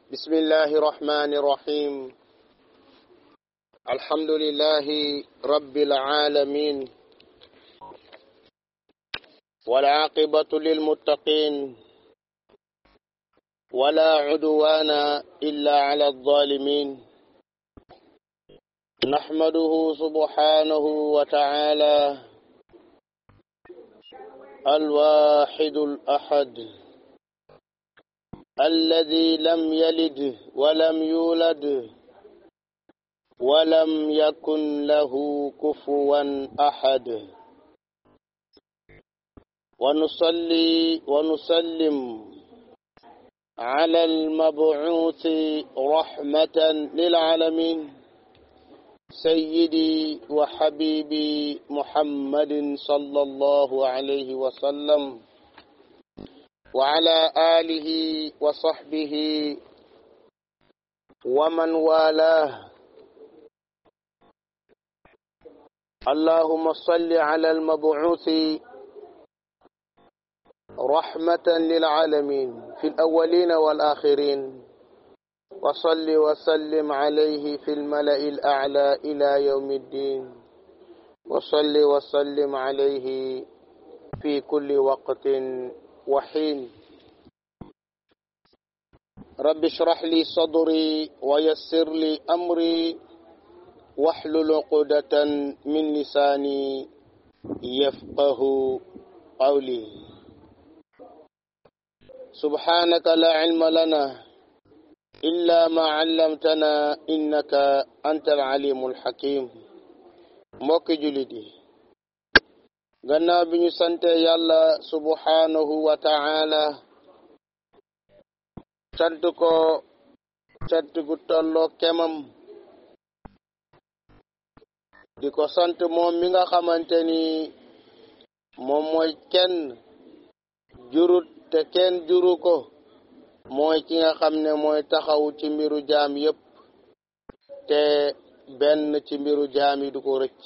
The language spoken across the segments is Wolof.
بسم الله الرحمن الرحيم الحمد لله رب العالمين والعاقبة للمتقين ولا عدوان إلا على الظالمين نحمده سبحانه وتعالى الواحد الأحد الذي لم يلد ولم يولد ولم يكن له كفوا أحد ونصلي ونسلم على المبعوث رحمة للعالمين سيدي وحبيبي محمد صلى الله عليه وسلم وعلى آله وصحبه ومن والاه اللهم صل على المبعوث رحمة للعالمين في الأولين والآخرين وصل وسلم عليه في الملأ الأعلى إلى يوم الدين وصل وسلم عليه في كل وقت وحين رب اشرح لي صدري ويسر لي أمري واحلل عقدة من لساني يفقه قولي سبحانك لا علم لنا إلا ما علمتنا إنك أنت العليم الحكيم mbokki jullit yi gannaaw bi ñu sante yàlla subhanahu wa ta'ala sant ko sant gu tolloo kemam di ko sant moom mi nga xamante ni moom mooy kenn jurut te kenn juru ko mooy ki nga xam ne mooy taxawu ci mbiru jaam yépp te benn ci mbiru jaam yi du ko rëcc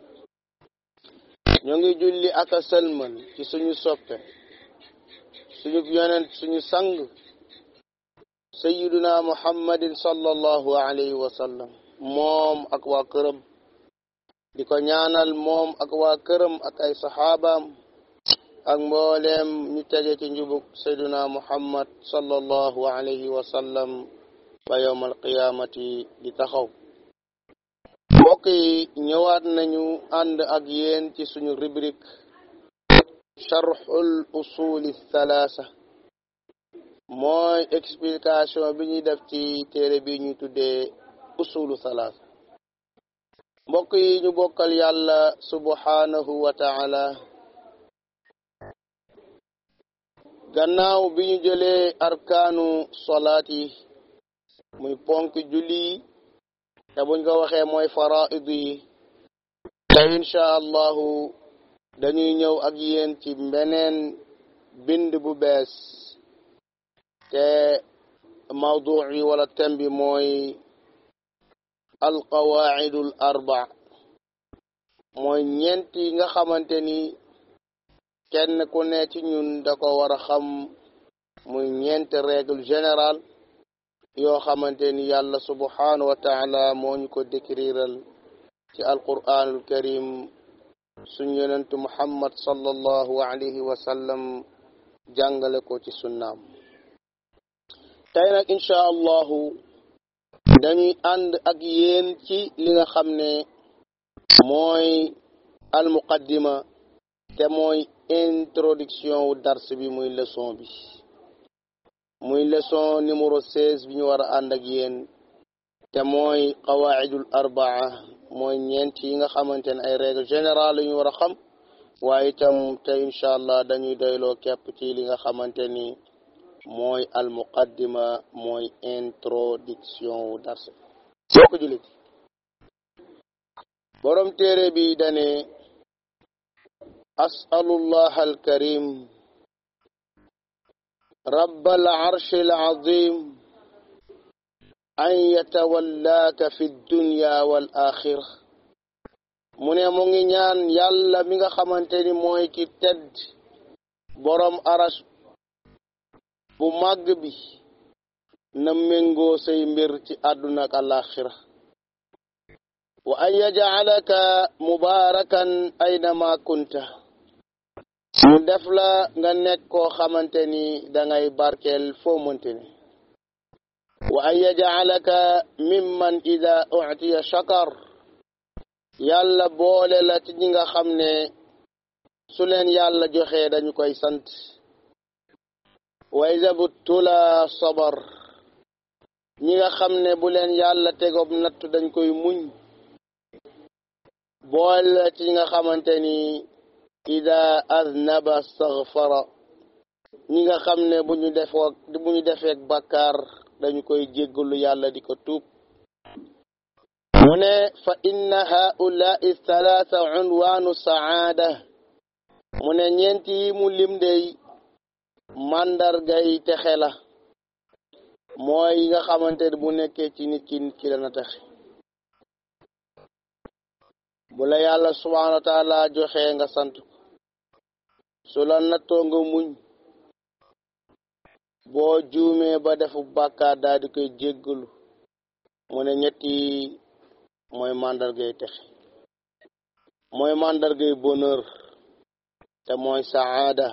ñu ngi julli ak a sëlmal ci suñu soppe suñu yonent suñu sang sayyiduna muhammadin sallallahu alayhi wa sallam moom ak waa këram di ko ñaanal moom ak waa këram ak ay saxaabaam ak mbooleem ñu tege ci njubug sayyiduna muhammad sallallahu alayhi wa sallam ba yawmal qiyaamati di taxaw mbokk yi ñëwaat nañu ànd ak yéen ci suñu rubrique sharhul usuli thalatha mooy explication bi ñuy def ci téere bi ñuy tuddee usulu thalatha mbokk yi ñu bokkal yàlla subhanahu wa ta'ala gannaaw bi ñu jëlee arkaanu salaat yi muy ponk julli te buñ ko waxee mooy faraid yi te insha allahu dañuy ñëw ak yéen ci beneen bind bu bees te mawdu yi wala thème bi mooy alqawaidul arba mooy ñeent yi nga xamante ni kenn ku ne ci ñun da ko war a xam muy ñeent règle générale yoo xamante ni yàlla subhanahu wa ta'ala moo ñu ko décriral ci alquranul karim suñu yonent muhammad sallallahu alayhi wa sallam jàngale ko ci sunnaam tey nag insha allahu dañuy ànd ak yéen ci li nga xam ne mooy almuqaddima te mooy introduction wu dars bi muy leçon bi muy leçon numéro 16 bi ñu war a ànd ak yéen te mooy qawaidul arbaa mooy ñeent yi nga xamante ne ay règle générale yu ñu war a xam waaye itam te incha allah dañuy doyloo képp ci li nga xamante ni mooy al muqaddima mooy introduction wu dars soo ko julit borom téere bi dane as'alullah al karim رب العرش العظيم أن يتولاك في الدنيا والآخرة mu ne mu ngi ñaan yàlla mi nga xamante ni mooy ki tedd borom aras bu màgg bi na méngoo say mbir ci àdduna ak alaxira wa an yaj'alaka mubarakan aynama kunta mu def la nga nekk koo xamante ni dangay barkeel foo mënte ni wa an yaj'alaka mimman ida u'tiya shakar yàlla boole la ci ñi nga xam ne su leen yàlla joxe dañu koy sant wa iza butula sabar ñi nga xam ne bu leen yàlla tegob nattu dañ koy muñ boole la ci ñi nga xamante ni ida aznaba astaghfara ñi nga xam ne bu ñu defeek bàkkaar dañu koy jéggalu yàlla di ko tuub mu ne fa inna haula'i thalatha unwanu saada mu ne ñeenti yi mu lim dey màndargay texe la mooy yi nga xamante ne bu nekkee ci nit ki dana texe bu la yàlla subhanahu wa taala joxe nga sant ko su la nattoo nga muñ boo juumee ba defu bàkkaar daal di koy jéggalu mu ne ñetti mooy màndargay texe mooy màndargay bonheur te mooy saada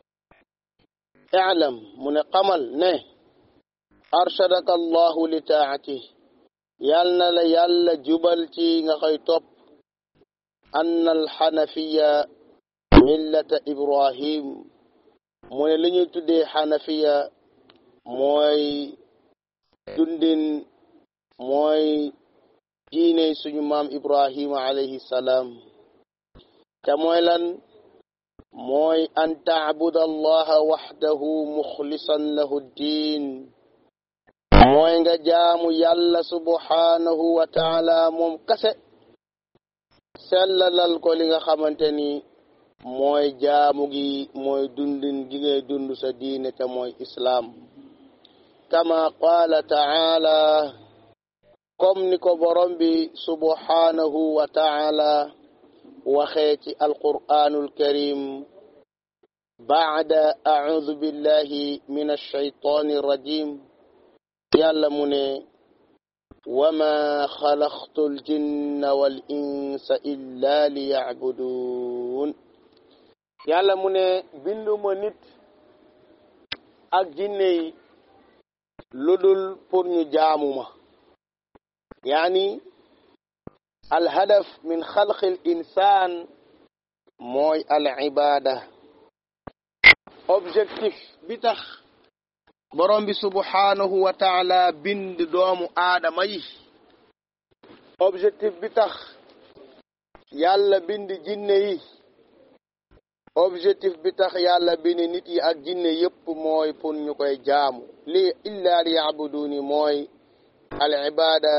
i'lam mu ne xamal ne arshadaka allahu li taati yal na la yàlla jubal ci nga koy topp anna alxanafiya millata ibrahim mu ne li ñuy tuddee xanafiya mooy dundin mooy diine suñu maam ibrahima alayhi salaam te mooy lan mooy an tacbuda allaha waxdahu muxlisan lahu ddin mooy nga jaamu yàlla subhanahu wa taala moom kase sellalal ko li nga xamante ni mooy jaamu gi mooy dundin gi ngay dund sa diine te mooy islaam kama qaala taala comme ni ko borom bi subhanahu wa taala waxee ci alqur'anul karim baada a'udhu billahi min ash-shaytani rajim yàlla mu ne wama xalaqtu al-jinna wal insa illa liya'budun yàlla mu ne binduma nit ak jinne yi ludul pour ñu jaamuma yaani alhadaf min xalqi al insan mooy al ibada objectif bi tax borom bi subhanahu wa taala bind doomu aadama yi objectif bi tax yàlla bind jinne yi objectif bi tax yàlla bind nit yi ak jinne yépp mooy pour ñu koy jaamu li illa li ya'buduni mooy al ibada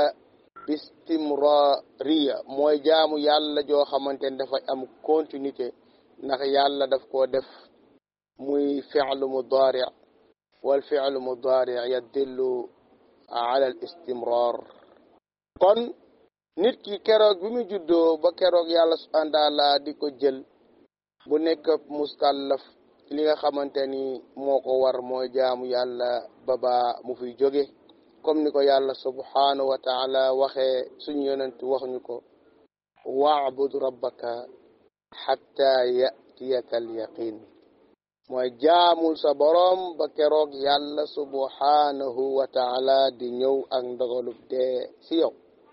bistimrariya mooy jaamu yàlla joo xamante ne dafay am continuité ndax yàlla daf koo def muy fi'lu mudari wal fi'lu mudari yadullu ala al istimrar kon nit ki keroog bi mu juddoo ba keroog yàlla subhanahu wa ta'ala di ko jël bu nekk muskallaf li nga xamante ni moo ko war mooy jaamu yàlla baba mu fiy jóge comme ni ko yàlla subhanahu wa ta'ala waxee suñu yonent wax ñu ko wa'bud rabbaka hatta ya'tiyaka al-yaqin mooy jaamul sa borom ba keroog yàlla subhanahu wa ta'ala di ñëw ak ndogalub dee si yow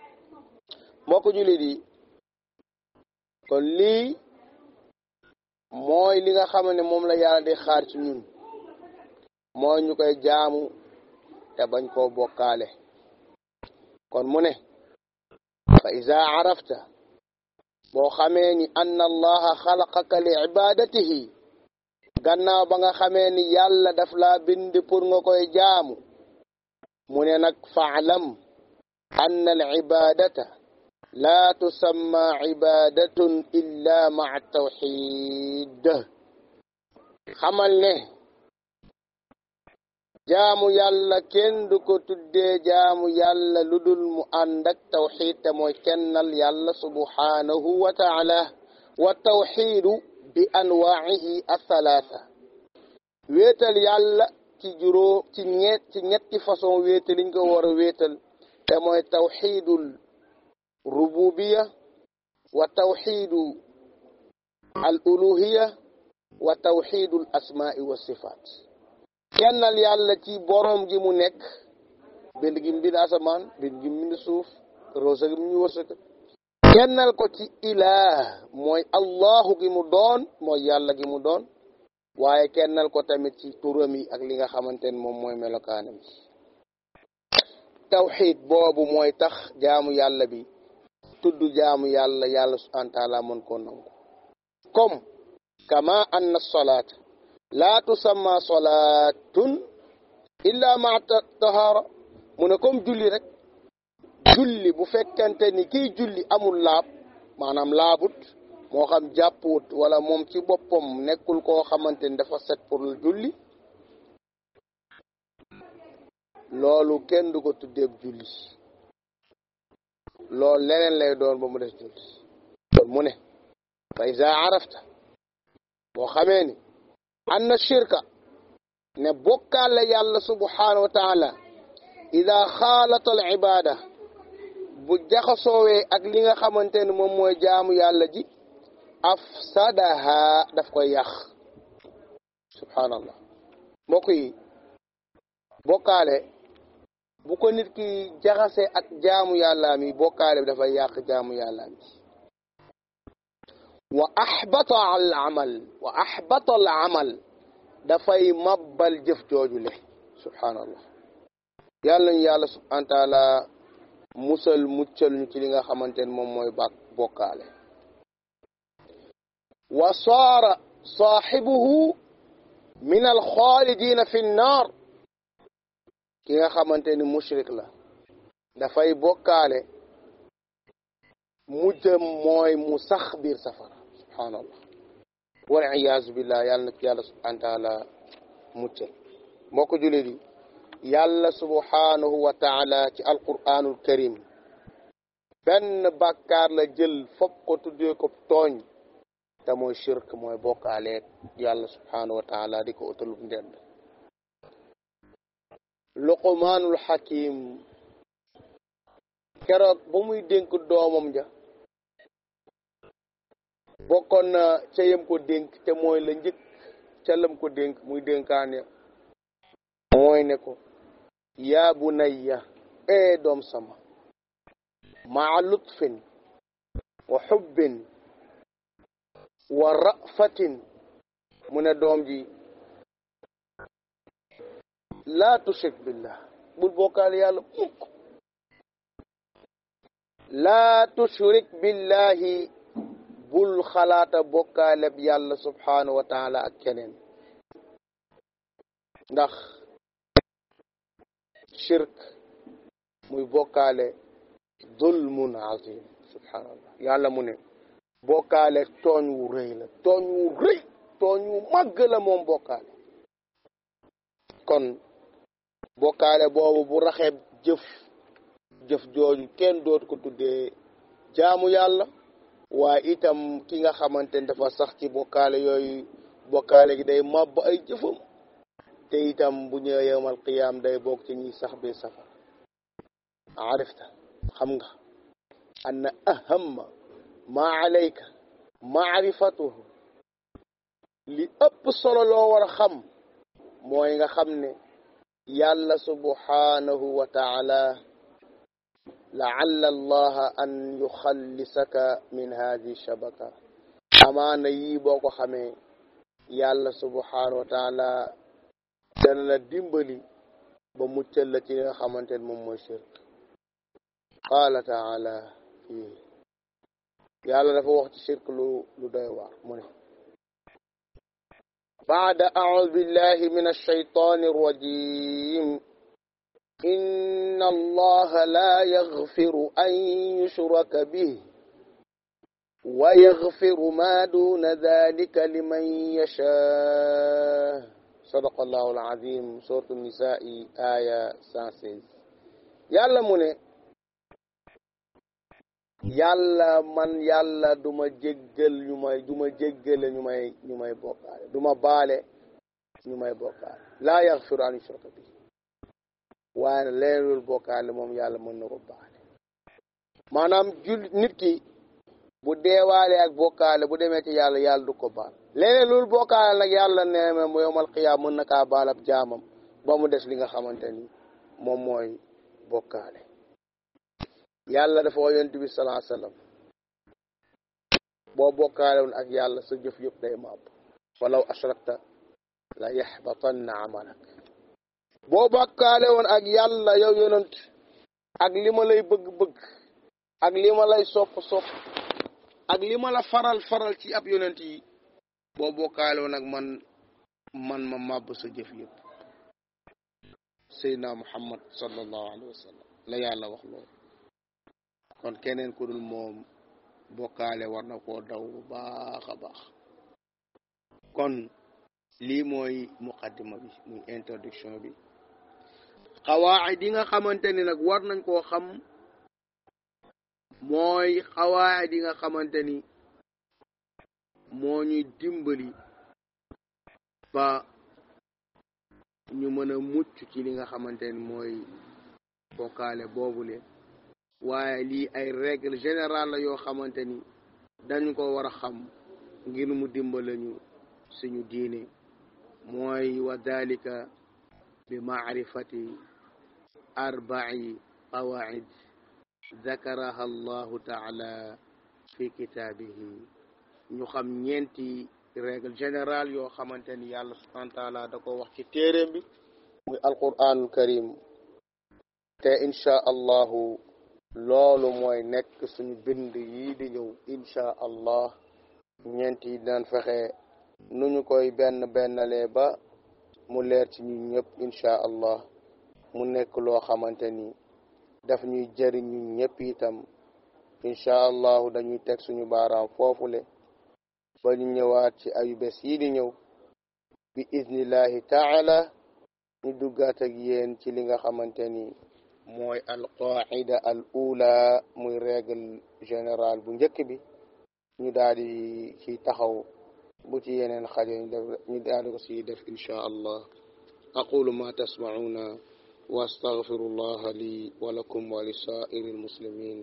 mbokk jullit yi kon lii mooy li nga xam ne moom la yàlla di xaar ci ñun mooy ñu koy jaamu te bañ koo bokkaale kon mu ne fa iza arafta boo xamee ni anna allaha xalaqaka li ibadatihi gannaaw ba nga xamee ni yàlla daf laa bind pour nga koy jaamu mu ne nag fa'lam anna al ibadata la tusamma ibadatun illa ma'a tawxid xamal ne jaamu yàlla kenn du ko tuddee jaamu yàlla ludul mu ànd ak tawxid te mooy kennal yàlla subhanahu wa ta'ala wa tawxidu bi anwaa'ihi athalaatha wéetal yàlla ci juróom ci ñetti façon wéetal liñ ko war a wéetal te mooy tawxidul rububiya wa tawxidu al uluhiya wa tawxidul asmaai wa sifaat kennal yàlla ci boroom gi mu nekk bind gi mbind asamaan bind gi mbind suuf rosa gi mu ñu wërsëg kennal ko ci ilaah mooy allahu gi mu doon mooy yàlla gi mu doon waaye kennal ko tamit ci turam yi ak li nga xamante ne moom mooy melokaanam yi tawxid boobu mooy tax jaamu yàlla bi tudd jaamu yàlla yàlla subhanahu wa taala mën koo nangu comme kama anna salaata laa tusamma salaatun illa ma tahara mu ne comme julli rek julli bu fekkente ni kiy julli amul laab maanaam laabut moo xam jàppuwut wala moom ci boppam nekkul koo xamante ni dafa set pour julli loolu kenn du ko tuddeeb julli loolu leneen lay doon ba mu des julli kon mu ne fa iza arafta boo xamee ni anna shirka ne bokkaale yàlla subhanahu wa taala ida xaalata al ibada bu jaxasoowee ak li nga xamante ne moom mooy jaamu yàlla ji afsadaha daf koy yàq subhanallah mbokk yi bokkaale bu ko nit ki jaxase ak jaamu yàlla mi bokkaale bi dafay yàq jaamu yàlla mi wa ahbata al amal dafay mabbal jëf jooju le subhanallah yàlla ñu yàlla subhanahu wa taala musal muccal ñu ci li nga xamante ne moom mooy bokkaale wa saara saaxibuhu min al xaalidina fi nnaar ki nga xamante ni mushrik la dafay bokkaale mujjam mooy mu sax biir safara subhanallah wal iyaazu billah yàlla na ci yàlla subhanahu wa taala muccal mbokk jullit yi yàlla subhanahu wa taala ci alquranul karim benn bàkkaar la jël fopp ko tuddee ko tooñ te mooy shirk mooy bokkaale yàlla subhanahu wa taala di ko utalub ndend luqmaanul hakim keroog ba muy dénk doomam ja bokkoon na ca yem ko dénk te mooy la njëkk ca lam ko dénk muy dénkaane mooy ne ko yaa bunayya ee doom sama maa lutfin wa xubbin wa rafatin mu ne doom ji laa tushrik billah bul bokkaale yàlla mukk laa tushrik billahi bul xalaata bokkaaleb yàlla subhanahu wa taala ak keneen ndax shirk muy bokkaale zulmun azim subhanallah yàlla mu ne bokkaale tooñ wu rëy la tooñ wu rëy tooñ wu màgg la moom bokkaale kon bokkaale boobu bu raxee jëf jooju kenn dootu ko tuddee jaamu yàlla waaye itam ki nga xamante ne dafa sax ci bokkaale yooyu bokkaale gi day màbb ay jëfam te itam bu ñëwee yawmal qiyaam day bokk ci ñi sax bi safar arifta xam nga anna ahamma ma alayka maarifatuhu li ëpp solo loo war a xam mooy nga xam ne yàlla subhanahu wa taala la'alla allaha an yuxallisaka min hadihi shabaka amaana yii boo ko xamee yàlla subhanahu wa taala dana la dimbali ba muccal la ci li nga xamante ne moom mooy shirk qaala taala fii yàlla dafa wax ci shirk lu doy waar mu ne baada a'uudu billahi min ash-shaytaani r-rajiim inna allaha laa yaghfiru an yushraka bihi wa yaghfiru maa duuna dhaalika liman yashaa sadaqallahu al-aziim sourate an-nisaa aaya 116 yàlla mu ne yàlla man yàlla duma jéggale ñu may bokkaale duma baale ñu may bokkaale laa yaxfiru an yushraka bi waaye leneen loolu bokkaale moom yàlla mën na ko baale maanaam nit ki bu deewaale ak bokkaale bu demee ci yàlla yàlla du ko baal leneen loolu bokkaale nag yàlla nee na mu yowmal qiyaam mën na kaa baal ab jaamam ba mu des li nga xamante ni moom mooy bokkaale yàlla dafa wax yonent bi sallallahu alayhi wasallam boo bokkaale woon ak yàlla sa jëf yëpp day màbb walaw ashrakta la yaxbatanna amalak boo bokkaale woon ak yàlla yow yonent ak li ma lay bëgg-bëgg ak li ma lay sopp-sopp ak li ma la faral ci ab yonent yi boo bokkaale woon ak man ma màbb sa jëf yëpp Seydina Muhammad sallallahu alayhi wa sallam la yàlla wax loolu kon keneen ku dul moom bokkaale war na koo daw bu baax a baax kon lii mooy muqaddima bi muy introduction bi xawaayid yi nga xamante ni nag war nañ koo xam mooy xawaayid yi nga xamante ni moo ñuy dimbali ba ñu mën a mucc ci li nga xamante ni mooy bokkaale boobule waaye lii ay règle générale la yoo xamante ni dañu ko war a xam ngir mu dimbale ñu suñu diine mooy wa dalika bi maarifati arba'i qawaid zakaraha allahu taala fi kitaabihi ñu xam ñeenti règle générale yoo xamante ni yàlla subhanahu wa taala da ko wax ci téeréem bi muy alquranul karim te insha allahu loolu mooy nekk suñu bind yi di ñëw insha allah ñeenti dinañ fexe nu ñu koy bennalee ba mu leer ci ñun ñëpp insha allah mu nekk loo xamante ni daf ñuy jëriñ ñun ñëpp itam insha allahu dañuy teg suñu baaraam foofule ba ñu ñëwaat ci ayu bés yi di ñëw bi iznillahi taala ñu duggaat ak yéen ci li nga xamante ni mooy alqaida al ula muy règle générale bu njëkk bi ñu daal di ci taxaw bu ci yeneen xaje ñu daal di ko ci def insha allah aqulu ma tasma'una wa astaghfirullaha li wa lakum wa li sa'iril muslimin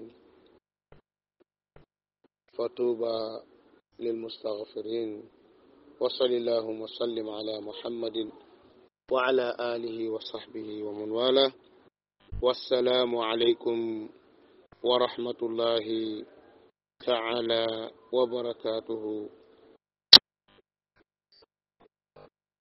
fatuba للمستغفرين وصلى اللهم وسلم على محمد وعلى آله وصحبه ومن والاه والسلام عليكم ورحمة الله تعالى وبركاته